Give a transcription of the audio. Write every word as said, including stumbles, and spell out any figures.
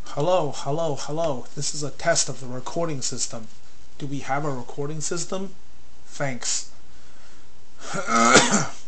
Hello, hello, hello. This is a test of the recording system. Do we have a recording system? Thanks.